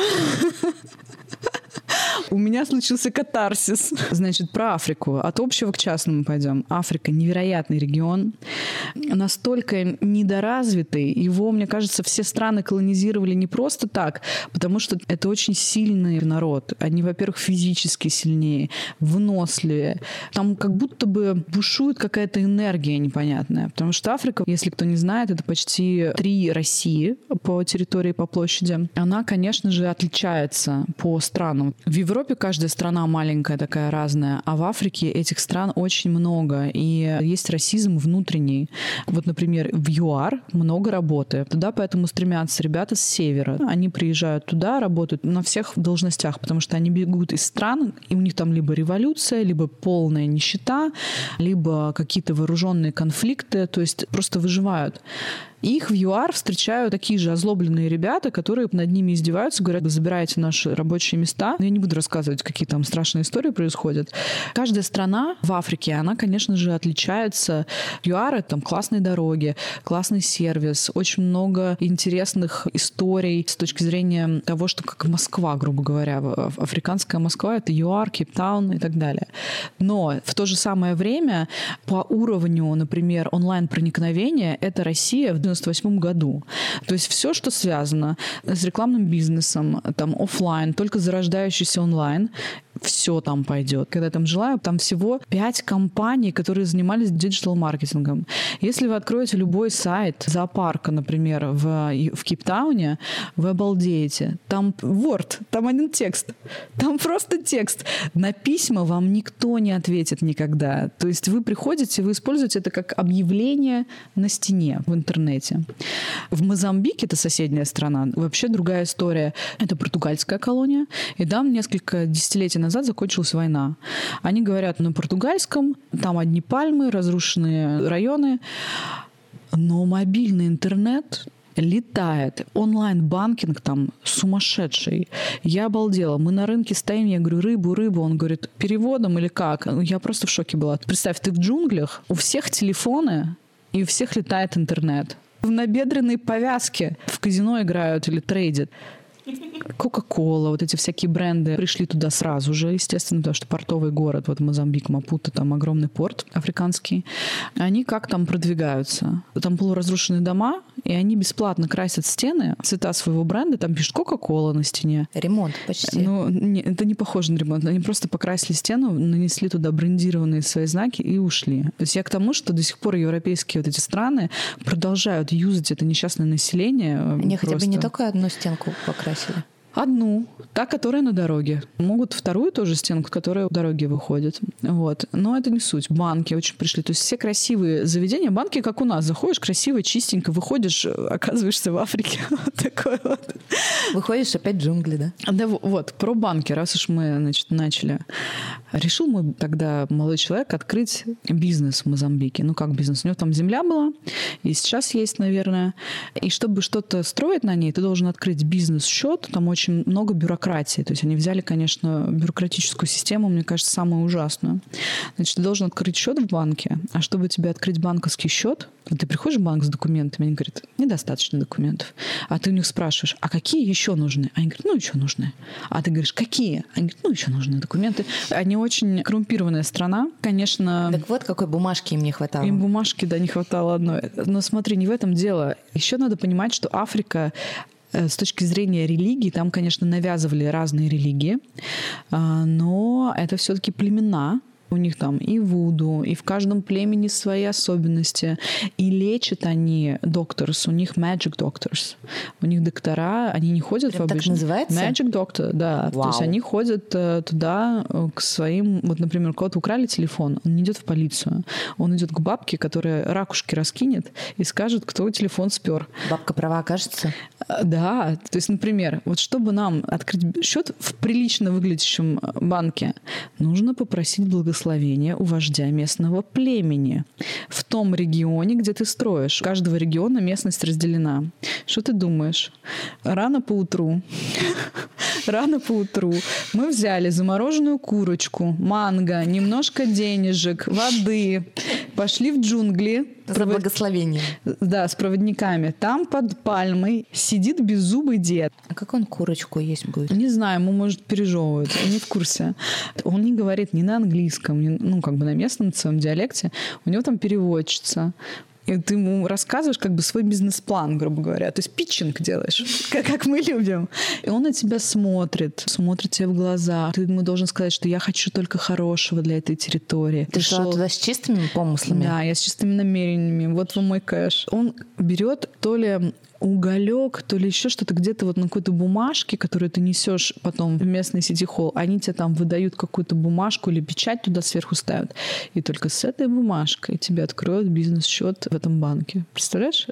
у меня случился катарсис. Значит, про Африку. От общего к частному пойдем. Африка — невероятный регион. Настолько недоразвитый. Его, мне кажется, все страны колонизировали не просто так, потому что это очень сильный народ. Они, во-первых, физически сильнее, выносливее. Там как будто бы бушует какая-то энергия непонятная. Потому что Африка, если кто не знает, это почти три России по территории, по площади. Она, конечно же, отличается по странам. В Европе каждая страна маленькая такая, разная, а в Африке этих стран очень много, и есть расизм внутренний. Вот, например, в ЮАР много работы. Туда поэтому стремятся ребята с севера. Они приезжают туда, работают на всех должностях, потому что они бегут из стран, и у них там либо революция, либо полная нищета, либо какие-то вооруженные конфликты, то есть просто выживают. Их в ЮАР встречают такие же озлобленные ребята, которые над ними издеваются, говорят: вы забираете наши рабочие места. Я не буду рассказывать, какие там страшные истории происходят. Каждая страна в Африке, она, конечно же, отличается. ЮАР — там классные дороги, классный сервис, очень много интересных историй с точки зрения того, что как Москва, грубо говоря, африканская Москва — это ЮАР, Кейптаун и так далее. Но в то же самое время по уровню, например, онлайн-проникновения это Россия в девяносто восьмом году. То есть все, что связано с рекламным бизнесом, там офлайн, только зарождающийся онлайн, все там пойдет. Когда я там жила, там всего пять компаний, которые занимались диджитал-маркетингом. Если вы откроете любой сайт зоопарка, например, в, в Кейптауне, вы обалдеете. Там Word, там один текст. Там просто текст. На письма вам никто не ответит никогда. То есть вы приходите, вы используете это как объявление на стене в интернете. В Мозамбике, это соседняя страна, вообще другая история. Это португальская колония. И там несколько десятилетий назад закончилась война. Они говорят на португальском, там одни пальмы, разрушенные районы, но мобильный интернет летает. Онлайн-банкинг там сумасшедший. Я обалдела. Мы на рынке стоим, я говорю: рыбу, рыбу. Он говорит: переводом или как? Я просто в шоке была. Представь, ты в джунглях, у всех телефоны, и у всех летает интернет. В набедренной повязке в казино играют или трейдят. Кока-кола, вот эти всякие бренды пришли туда сразу же, естественно, потому что портовый город, вот Мозамбик, Мапуто, там огромный порт африканский. Они как там продвигаются? Там полуразрушенные дома, и они бесплатно красят стены, цвета своего бренда, там пишут Кока-кола на стене. Ремонт почти. Ну, не, это не похоже на ремонт. Они просто покрасили стену, нанесли туда брендированные свои знаки и ушли. То есть я к тому, что до сих пор европейские вот эти страны продолжают юзать это несчастное население. Они просто. хотя бы не только одну стенку покрасили. Одну, та, которая на дороге. Могут вторую тоже стенку, которая у дороги выходит. Вот. Но это не суть. Банки очень пришли. То есть все красивые заведения, банки, как у нас. Заходишь красиво, чистенько, выходишь, оказываешься в Африке. Вот такой вот. Выходишь опять в джунгли, да? Да, вот, про банки, раз уж мы, значит, начали. Решил мой тогда молодой человек открыть бизнес в Мозамбике. Ну, как бизнес? У него там земля была, и сейчас есть, наверное. И чтобы что-то строить на ней, ты должен открыть бизнес-счет. Там очень много бюрократии. То есть они взяли, конечно, бюрократическую систему, мне кажется, самую ужасную. Значит, ты должен открыть счет в банке, а чтобы тебе открыть банковский счет, ты приходишь в банк с документами, они говорят: недостаточно документов. А ты у них спрашиваешь: а какие еще нужны? Они говорят: ну, еще нужны. А ты говоришь: какие? Они говорят: ну, еще нужны документы. Они очень коррумпированная страна, конечно. Так вот, какой бумажки им не хватало. Им бумажки, да, не хватало одной. Но смотри, не в этом дело. Еще надо понимать, что Африка с точки зрения религии, там, конечно, навязывали разные религии, но это все-таки племена, У них там и вуду, и в каждом племени свои особенности. И лечат они doctors, у них magic doctors. У них доктора, они не ходят Прям в обычный... так называется? Magic doctor, да. Вау. То есть они ходят э, туда э, к своим... Вот, например, у кого-то украли телефон, он не идет в полицию. Он идет к бабке, которая ракушки раскинет и скажет, кто телефон спер. Бабка права окажется? Да. То есть, например, вот чтобы нам открыть счет в прилично выглядящем банке, нужно попросить благословения у вождя местного племени в том регионе, где ты строишь. У каждого региона местность разделена. Что ты думаешь? Рано поутру, рано поутру мы взяли замороженную курочку, манго, немножко денежек, воды, пошли в джунгли. За Провод... благословение. Да, с проводниками. Там под пальмой сидит беззубый дед. А как он курочку есть будет? Не знаю, ему, может, пережевывают. Я не в курсе. Он не говорит ни на английском, ни, ну, как бы на местном своем диалекте. У него там переводчица. И ты ему рассказываешь как бы свой бизнес-план, грубо говоря. То есть питчинг делаешь, как, как мы любим. И он на тебя смотрит, смотрит тебе в глаза. Ты ему должен сказать, что я хочу только хорошего для этой территории. Ты шла туда с чистыми помыслами? Да, я с чистыми намерениями. Вот вам мой кэш. Он берет то ли уголек, то ли еще что-то где-то вот на какой-то бумажке, которую ты несешь потом в местный сити-холл, они тебе там выдают какую-то бумажку или печать туда сверху ставят. И только с этой бумажкой тебе откроют бизнес-счет в этом банке. Представляешь?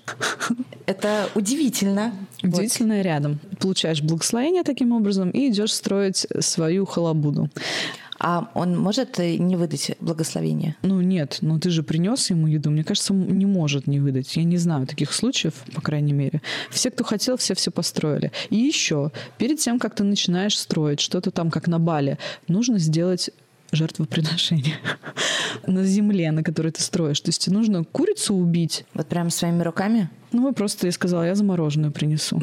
Это удивительно. Удивительно вот. Рядом. Получаешь благословение таким образом и идешь строить свою халабуду. А он может не выдать благословение? Ну нет, ну ты же принес ему еду. Мне кажется, он не может не выдать. Я не знаю таких случаев, по крайней мере. Все, кто хотел, все все построили. И еще, перед тем, как ты начинаешь строить что-то там, как на Бали, нужно сделать жертвоприношение на земле, на которой ты строишь. То есть тебе нужно курицу убить. Вот прямо своими руками? Ну, просто я сказала, я замороженную принесу.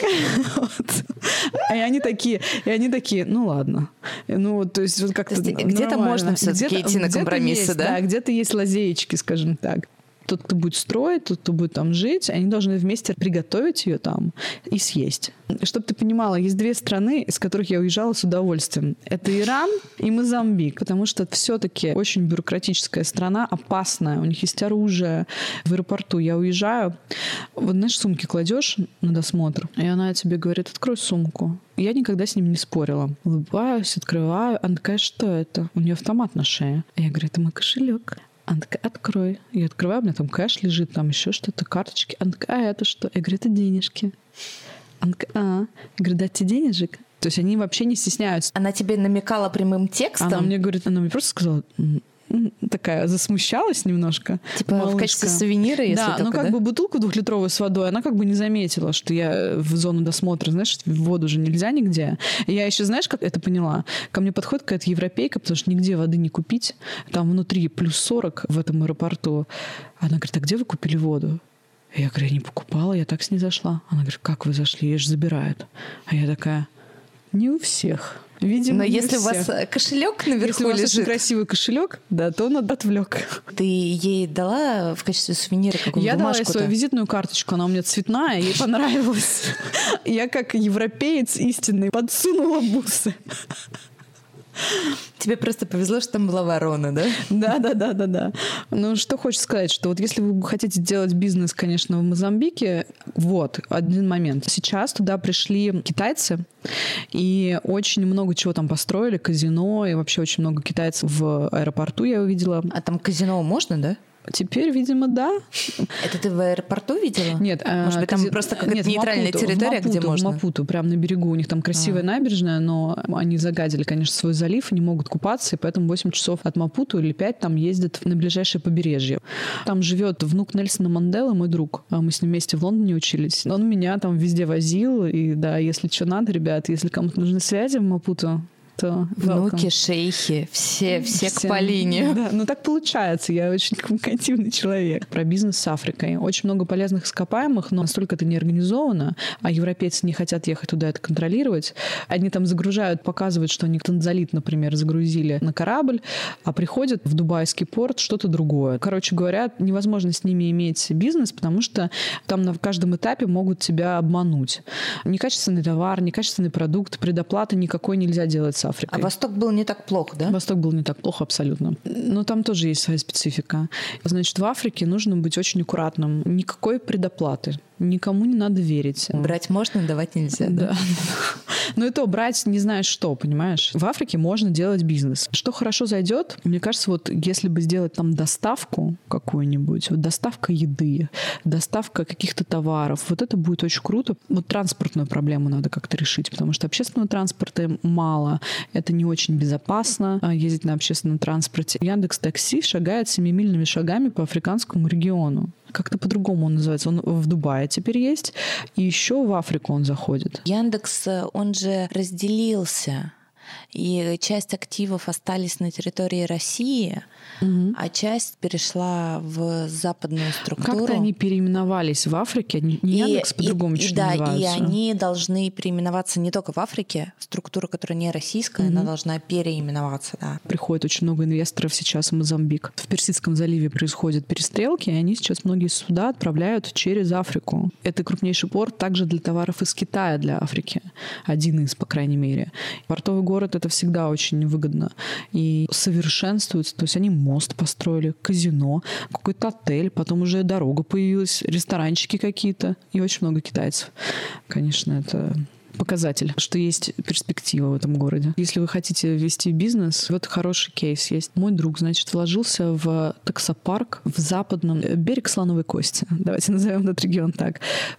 И они такие, и они такие, ну ладно. Ну, то есть вот как-то где-то можно все-таки идти на компромиссы, да? Да, где-то есть лазеечки, скажем так. Тот, кто будет строить, тот, кто будет там жить, они должны вместе приготовить ее там и съесть. Чтобы ты понимала, есть две страны, из которых я уезжала с удовольствием. Это Иран и Мозамбик, потому что все-таки очень бюрократическая страна, опасная. У них есть оружие. В аэропорту я уезжаю, вот, знаешь, сумки кладешь на досмотр, и она тебе говорит, открой сумку. Я никогда с ними не спорила. Улыбаюсь, открываю. Она такая, что это? У нее автомат на шее. Я говорю, это мой кошелек. Она такая, открой. Я открываю, у меня там кэш лежит, там еще что-то, карточки. Она такая, а это что? Я говорю, это денежки. Она такая, а. Я говорю, дать тебе денежек? То есть они вообще не стесняются. Она тебе намекала прямым текстом? Она мне говорит, она мне просто сказала, такая засмущалась немножко. Типа малышка. В качестве сувенира, если да, только, ну как да? бы бутылку двухлитровую с водой, она как бы не заметила, что я в зону досмотра, знаешь, в воду же нельзя нигде. И я еще, знаешь, как это поняла? Ко мне подходит какая-то европейка, потому что нигде воды не купить. Там внутри плюс сорок в этом аэропорту. Она говорит, а где вы купили воду? Я говорю, я не покупала, я так с ней зашла. Она говорит, как вы зашли? Ее же забирают. А я такая, не у всех. Видимо, но если у вас кошелек наверху если у вас лежит... очень красивый кошелек, да, то он отвлек. Ты ей дала в качестве сувенира какую-нибудь Я бумажку-то? дала ей свою визитную карточку, она у меня цветная, ей понравилась. Я как европеец истинный подсунула бусы. Тебе просто повезло, что там была ворона, да? Да, да, да, да, да. Ну, что хочется сказать, что вот если вы хотите делать бизнес, конечно, в Мозамбике, вот, один момент. Сейчас туда пришли китайцы, и очень много чего там построили, казино, и вообще очень много китайцев в аэропорту я увидела. А там казино можно, да? Теперь, видимо, да. Это ты в аэропорту видела? Нет. Может быть, там кази... просто какая-то Нет, нейтральная Мапуту, территория, в Мапуту, где можно? В Мапуту, прямо на берегу. У них там красивая а. набережная, но они загадили, конечно, свой залив, не могут купаться, и поэтому восемь часов от Мапуту или пять там ездят на ближайшее побережье. Там живет внук Нельсона Манделы, мой друг. Мы с ним вместе в Лондоне учились. Он меня там везде возил, и да, если что надо, ребят, если кому-то нужны связи в Мапуту, то внуки, шейхи, все, все, все к Полине. Да, ну так получается. Я очень коммуникативный человек. Про бизнес с Африкой. Очень много полезных ископаемых, но настолько это не организовано, а европейцы не хотят ехать туда это контролировать. Они там загружают, показывают, что они танзолит, например, загрузили на корабль, а приходят в дубайский порт что-то другое. Короче говоря, невозможно с ними иметь бизнес, потому что там на каждом этапе могут тебя обмануть. Некачественный товар, некачественный продукт, предоплаты никакой нельзя делать с Африкой. А Восток был не так плохо, да? Восток был не так плохо абсолютно. Но там тоже есть своя специфика. Значит, в Африке нужно быть очень аккуратным. Никакой предоплаты. Никому не надо верить. Брать можно, давать нельзя. Да. да. Но и то брать не знаешь что, понимаешь? В Африке можно делать бизнес. Что хорошо зайдет, мне кажется, вот если бы сделать там доставку какую-нибудь, вот доставка еды, доставка каких-то товаров, вот это будет очень круто. Вот транспортную проблему надо как-то решить, потому что общественного транспорта мало, это не очень безопасно ездить на общественном транспорте. Яндекс.Такси шагает семимильными шагами по африканскому региону. Как-то по-другому он называется. Он в Дубае теперь есть. И еще в Африку он заходит. Яндекс, он же разделился. И часть активов остались на территории России, угу. а часть перешла в западную структуру. Как-то они переименовались в Африке, не и, Яндекс по-другому чуть да, называются. И они должны переименоваться не только в Африке. Структура, которая не российская, угу. она должна переименоваться. Да. Приходит очень много инвесторов сейчас в Мозамбик. В Персидском заливе происходят перестрелки, и они сейчас многие суда отправляют через Африку. Это крупнейший порт также для товаров из Китая для Африки. Один из, по крайней мере. Портовый город — это всегда очень выгодно. И совершенствуется. То есть они мост построили, казино, какой-то отель, потом уже дорога появилась, ресторанчики какие-то. И очень много китайцев. Конечно, это показатель, что есть перспектива в этом городе. Если вы хотите вести бизнес, вот хороший кейс есть. Мой друг, значит, вложился в таксопарк в западном берег Слоновой Кости. Давайте назовем этот регион так.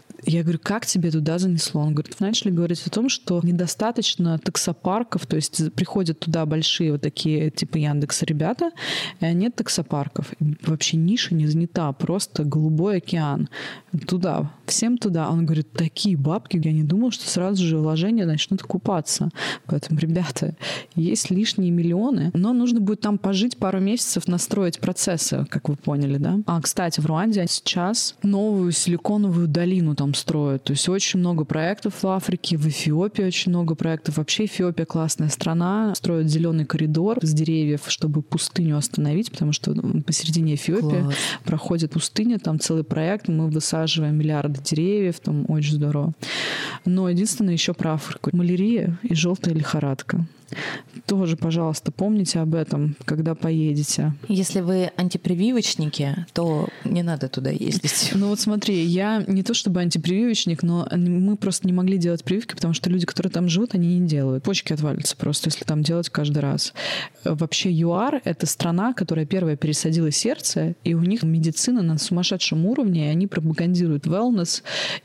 Я говорю, как тебе туда занесло? Он говорит, начали говорить о том, что недостаточно таксопарков, то есть приходят туда большие вот такие типа Яндекса ребята, а нет таксопарков. Вообще ниша не занята, просто голубой океан. Туда, всем туда. Он говорит, такие бабки, я не думал, что сразу же вложения начнут купаться. Поэтому, ребята, есть лишние миллионы, но нужно будет там пожить пару месяцев, настроить процессы, как вы поняли, да? А, кстати, в Руанде сейчас новую силиконовую долину там строят. То есть очень много проектов в Африке, в Эфиопии очень много проектов. Вообще Эфиопия классная страна. Строят зеленый коридор с деревьев, чтобы пустыню остановить, потому что посередине Эфиопии Класс. проходит пустыня, там целый проект, мы высаживаем миллиарды деревьев, там очень здорово. Но единственное еще про Африку. Малярия и желтая лихорадка. Тоже, пожалуйста, помните об этом, когда поедете. Если вы антипрививочники, то не надо туда ездить. Ну вот смотри, я не то чтобы антипрививочник, но мы просто не могли делать прививки, потому что люди, которые там живут, они не делают. Почки отвалятся просто, если там делать каждый раз. Вообще ЮАР — это страна, которая первая пересадила сердце, и у них медицина на сумасшедшем уровне, и они пропагандируют wellness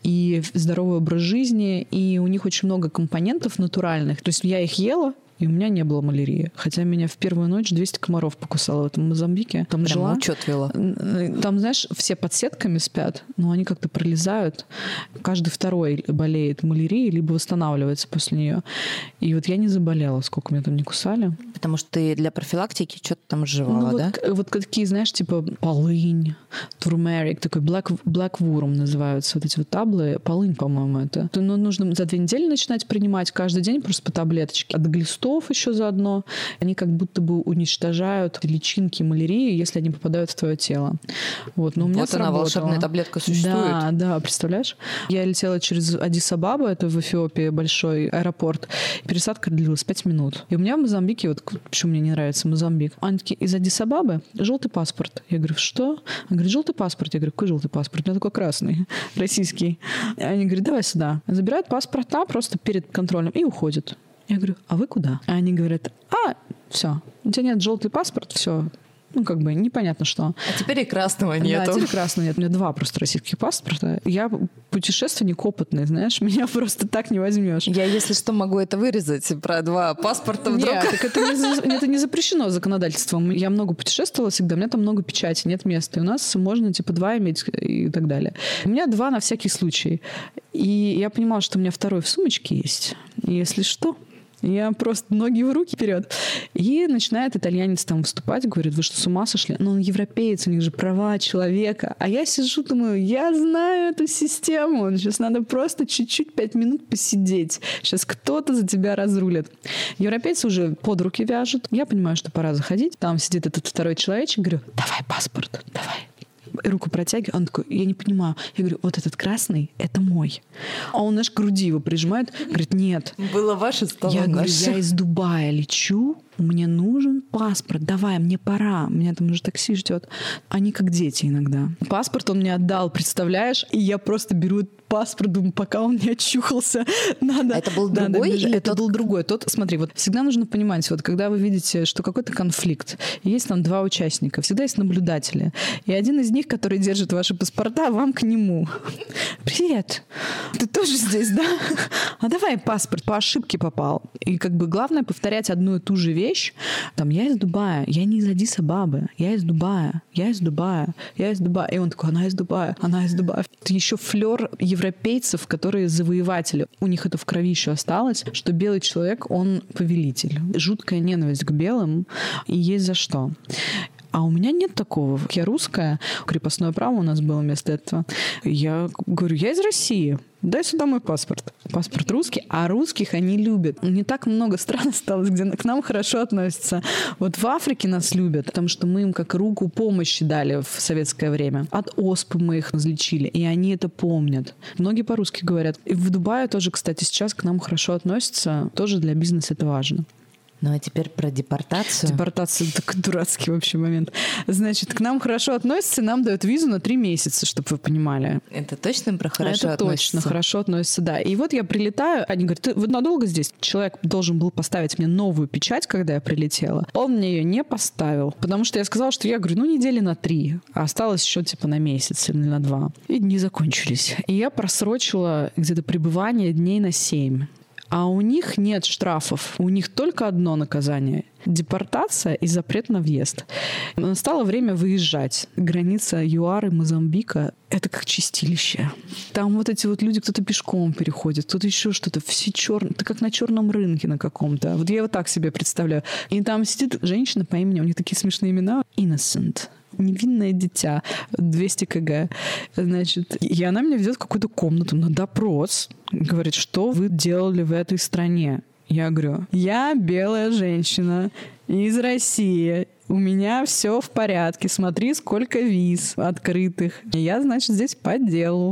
и здоровый образ жизни, и у них очень много компонентов натуральных. То есть я их ела, и у меня не было малярии. Хотя меня в первую ночь двести комаров покусало в этом Мозамбике. Там Прям жила. учет вела. Там, знаешь, все под сетками спят, но они как-то пролезают. Каждый второй болеет малярией, либо восстанавливается после нее. И вот я не заболела, сколько меня там не кусали. Потому что ты для профилактики что-то там жевала, ну, да? Вот, вот такие, знаешь, типа полынь, турмерик, такой black, black worm называются вот эти вот таблы. Полынь, по-моему, это. Ну, нужно за две недели начинать принимать каждый день просто по таблеточке. От глистов еще заодно. Они как будто бы уничтожают личинки малярии, если они попадают в твое тело. Вот, но у меня вот она, волшебная таблетка существует. Да, да, представляешь? Я летела через Аддис-Абабу, это в Эфиопии большой аэропорт. Пересадка длилась пять минут. И у меня в Мозамбике, вот почему мне не нравится Мозамбик, они такие, из Аддис-Абабы желтый паспорт. Я говорю, что? Он говорит, желтый паспорт. Я говорю, какой желтый паспорт? У меня такой красный, российский. И они говорят, давай сюда. Забирают паспорта просто перед контролем и уходят. Я говорю, а вы куда? А они говорят, а, все, у тебя нет желтый паспорт, все. Ну, как бы непонятно что. А теперь и красного нету. Да, теперь красного нет. У меня два просто российских паспорта. Я путешественник опытный, знаешь, меня просто так не возьмешь. Я, если что, могу это вырезать про два паспорта вдруг. Нет, так это не, это не запрещено законодательством. Я много путешествовала всегда, у меня там много печати, нет места. И у нас можно типа два иметь и так далее. У меня два на всякий случай. И я понимала, что у меня второй в сумочке есть. И если что... Я просто ноги в руки вперед. И начинает итальянец там выступать, говорит, вы что, с ума сошли? Ну, он европеец, у них же права человека. А я сижу, думаю, я знаю эту систему. Сейчас надо просто чуть-чуть пять минут посидеть. Сейчас кто-то за тебя разрулит. Европейцы уже под руки вяжут. Я понимаю, что пора заходить. Там сидит этот второй человечек. Говорю, давай паспорт, давай. руку протягиваю, он такой, я не понимаю. Я говорю, вот этот красный, это мой. А он, знаешь, к груди его прижимает, говорит, нет. Было ваше, стало Я наше. говорю, я из Дубая лечу, мне нужен паспорт, давай, мне пора, меня там уже такси ждет. Они как дети иногда. Паспорт он мне отдал, представляешь? И я просто беру паспорт, думаю, пока он не очухался, надо... Это был надо другой? бежать. Или Это тот... был другой. Тот, смотри, вот всегда нужно понимать, вот когда вы видите, что какой-то конфликт, есть там два участника, всегда есть наблюдатели. И один из них, который держит ваши паспорта, вам к нему. Привет, ты тоже здесь, да? А давай паспорт, по ошибке попал. И как бы главное повторять одну и ту же вещь. Там, я из Дубая, я не из Аддис-Абабы, я из Дубая, я из Дубая, я из Дубая. И он такой, она из Дубая, она из Дубая. Это еще флер европейцев, которые завоеватели. У них это в крови еще осталось, что белый человек, он повелитель. Жуткая ненависть к белым, и есть за что. А у меня нет такого. Я русская, крепостное право у нас было вместо этого. Я говорю, я из России. Дай сюда мой паспорт. Паспорт русский, а русских они любят. Не так много стран осталось, где к нам хорошо относятся. Вот в Африке нас любят, потому что мы им как руку помощи дали в советское время. От оспы мы их излечили, и они это помнят. Многие по-русски говорят. И в Дубае тоже, кстати, сейчас к нам хорошо относятся. Тоже для бизнеса это важно. Ну а теперь про депортацию. Депортация — такой дурацкий вообще момент. Значит, к нам хорошо относятся, нам дают визу на три месяца, чтобы вы понимали. Это точно про хорошо Это относится? точно хорошо относится, да. И вот я прилетаю, они говорят, ты вы надолго здесь? Человек должен был поставить мне новую печать, когда я прилетела. Он мне ее не поставил, потому что я сказала, что я говорю, ну недели на три, а осталось еще типа на месяц или на два. И дни закончились. И я просрочила где-то пребывание дней на семь. А у них нет штрафов. У них только одно наказание – депортация и запрет на въезд. Настало время выезжать. Граница ЮАР и Мозамбика – это как чистилище. Там вот эти вот люди, кто-то пешком переходит, кто-то еще что-то. Все черные. Это как на черном рынке на каком-то. Вот я вот так себе представляю. И там сидит женщина по имени, у них такие смешные имена – Innocent. Невинное дитя, двести килограмм. Значит, и она меня ведет в какую-то комнату на допрос. Говорит, что вы делали в этой стране? Я говорю, я белая женщина из России. У меня все в порядке. Смотри, сколько виз открытых. Я, значит, здесь по делу.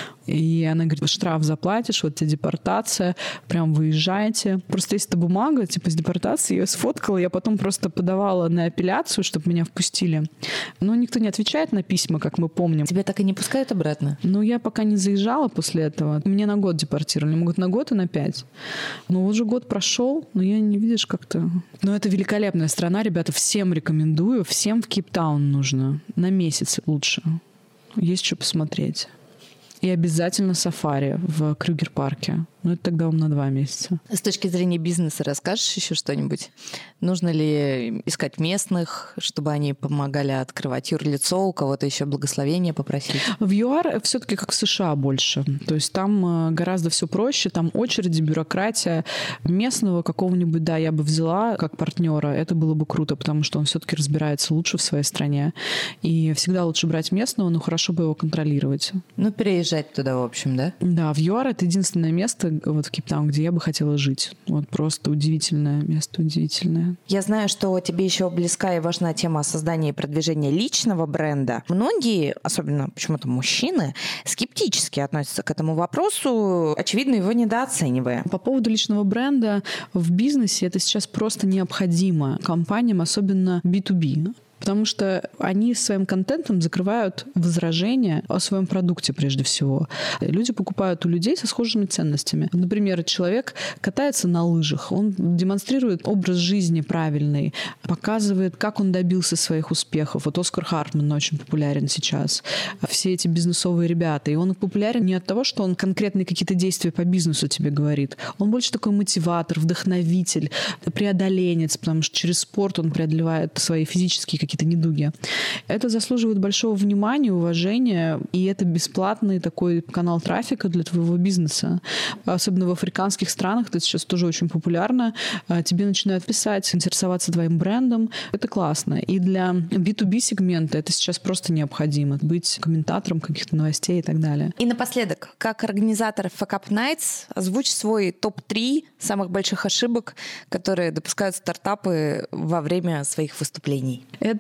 И она говорит, штраф заплатишь, вот тебе депортация, прям выезжайте. Просто есть эта бумага, типа с депортацией, я ее сфоткала, я потом просто подавала на апелляцию, чтобы меня впустили. Но никто не отвечает на письма, как мы помним. Тебя так и не пускают обратно? Ну, я пока не заезжала после этого. Меня на год депортировали. Могут на год и на пять. Ну, уже год прошел, но я не видишь как-то... Но это великолепная страна, ребята, всем рекомендую. Всем в Кейптаун нужно. На месяц лучше. Есть что посмотреть. И обязательно сафари в Крюгер-парке. Ну, это тогда вам на два месяца. С точки зрения бизнеса расскажешь еще что-нибудь? Нужно ли искать местных, чтобы они помогали открывать юрлицо, у кого-то еще благословение попросить? В ЮАР все-таки как в США больше. То есть там гораздо все проще, там очереди, бюрократия. Местного какого-нибудь, да, я бы взяла как партнера. Это было бы круто, потому что он все-таки разбирается лучше в своей стране. И всегда лучше брать местного, но хорошо бы его контролировать. Ну, переезжать туда, в общем, да? Да, в ЮАР это единственное место, вот в Кейптаун, где я бы хотела жить. Вот просто удивительное место, удивительное. Я знаю, что тебе еще близка и важна тема создания и продвижения личного бренда. Многие, особенно почему-то мужчины, скептически относятся к этому вопросу, очевидно, его недооценивая. По поводу личного бренда в бизнесе это сейчас просто необходимо компаниям, особенно би ту би. Потому что они своим контентом закрывают возражения о своем продукте прежде всего. Люди покупают у людей со схожими ценностями. Например, человек катается на лыжах, он демонстрирует образ жизни правильный, показывает, как он добился своих успехов. Вот Оскар Хартман очень популярен сейчас. Все эти бизнесовые ребята. И он популярен не от того, что он конкретные какие-то действия по бизнесу тебе говорит. Он больше такой мотиватор, вдохновитель, преодоленец, потому что через спорт он преодолевает свои физические какие-то какие-то недуги. Это заслуживает большого внимания, уважения, и это бесплатный такой канал трафика для твоего бизнеса. Особенно в африканских странах это сейчас тоже очень популярно. Тебе начинают писать, интересоваться твоим брендом. Это классно. И для би ту би сегмента это сейчас просто необходимо. Быть комментатором каких-то новостей и так далее. И напоследок, как организатор Fuck Up Nights, озвучь свой топ три самых больших ошибок, которые допускают стартапы во время своих выступлений. Это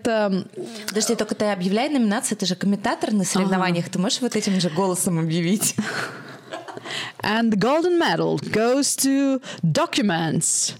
это... Подожди, только ты объявляй номинации, ты же комментатор на соревнованиях, ага. Ты можешь вот этим же голосом объявить? And the golden medal goes to documents.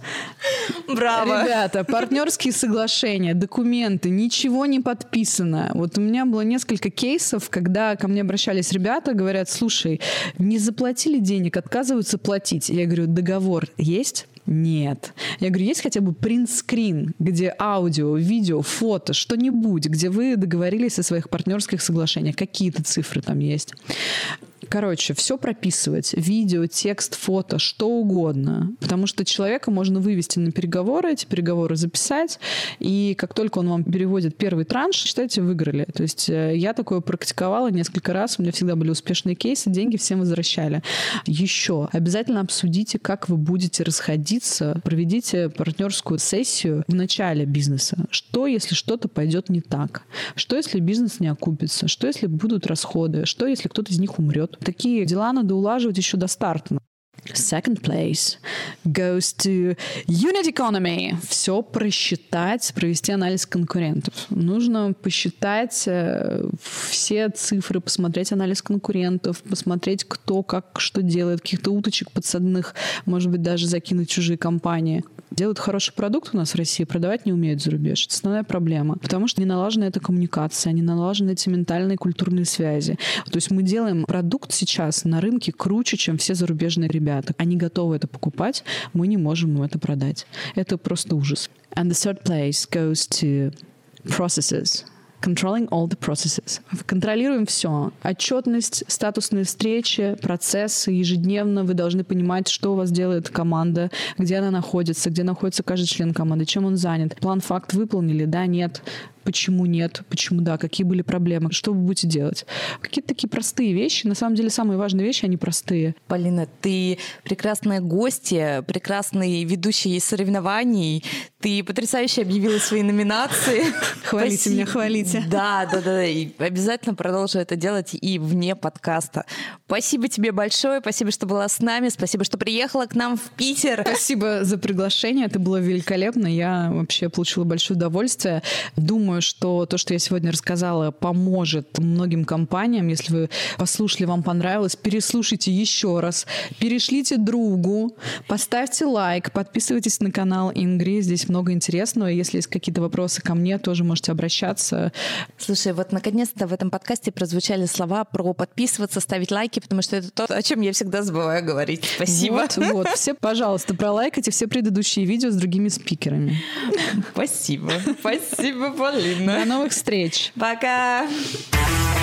Браво. Ребята, партнерские соглашения, документы, ничего не подписано. Вот у меня было несколько кейсов, когда ко мне обращались ребята, говорят: слушай, не заплатили денег, отказываются платить. Я говорю: договор есть? Нет. Я говорю: есть хотя бы принт-скрин, где аудио, видео, фото, что-нибудь, где вы договорились о своих партнерских соглашениях, какие-то цифры там есть. Короче, все прописывать. Видео, текст, фото, что угодно. Потому что человека можно вывести на переговоры, эти переговоры записать, и как только он вам переводит первый транш, считайте, выиграли. То есть я такое практиковала несколько раз, у меня всегда были успешные кейсы, деньги всем возвращали. Еще обязательно обсудите, как вы будете расходиться, проведите партнерскую сессию в начале бизнеса. Что, если что-то пойдет не так? Что, если бизнес не окупится? Что, если будут расходы? Что, если кто-то из них умрет? Такие дела надо улаживать еще до старта. Second place goes to unit economy. Все просчитать, провести анализ конкурентов. Нужно посчитать все цифры, посмотреть анализ конкурентов, посмотреть, кто как что делает, каких-то уточек подсадных, может быть, даже закинуть чужие компании. Делают хороший продукт у нас в России, продавать не умеют за рубеж. Это основная проблема. Потому что не налажена эта коммуникация, не налажены эти ментальные культурные связи. То есть мы делаем продукт сейчас на рынке круче, чем все зарубежные ребята. Они готовы это покупать, мы не можем им это продать. Это просто ужас. And the third place goes to processes. Controlling all the processes. Контролируем все. Отчетность, статусные встречи, процессы. Ежедневно вы должны понимать, что у вас делает команда, где она находится, где находится каждый член команды, чем он занят. План-факт выполнили, да, нет. Почему нет? Почему да? Какие были проблемы? Что вы будете делать? Какие-то такие простые вещи. На самом деле самые важные вещи, они простые. Полина, ты прекрасная гостья, прекрасный ведущий соревнований. Ты потрясающе объявила свои номинации. Хвалите меня, хвалите. Да, да, да. И обязательно продолжу это делать и вне подкаста. Спасибо тебе большое. Спасибо, что была с нами. Спасибо, что приехала к нам в Питер. Спасибо за приглашение. Это было великолепно. Я вообще получила большое удовольствие. Думаю, что то, что я сегодня рассказала, поможет многим компаниям. Если вы послушали, вам понравилось, переслушайте еще раз, перешлите другу, поставьте лайк, подписывайтесь на канал Ингри. Здесь много интересного. Если есть какие-то вопросы ко мне, тоже можете обращаться. Слушай, вот наконец-то в этом подкасте прозвучали слова про подписываться, ставить лайки, потому что это то, о чем я всегда забываю говорить. Спасибо. Вот, вот. Все, пожалуйста, пролайкайте все предыдущие видео с другими спикерами. Спасибо. Спасибо, Полина. До новых встреч. Пока.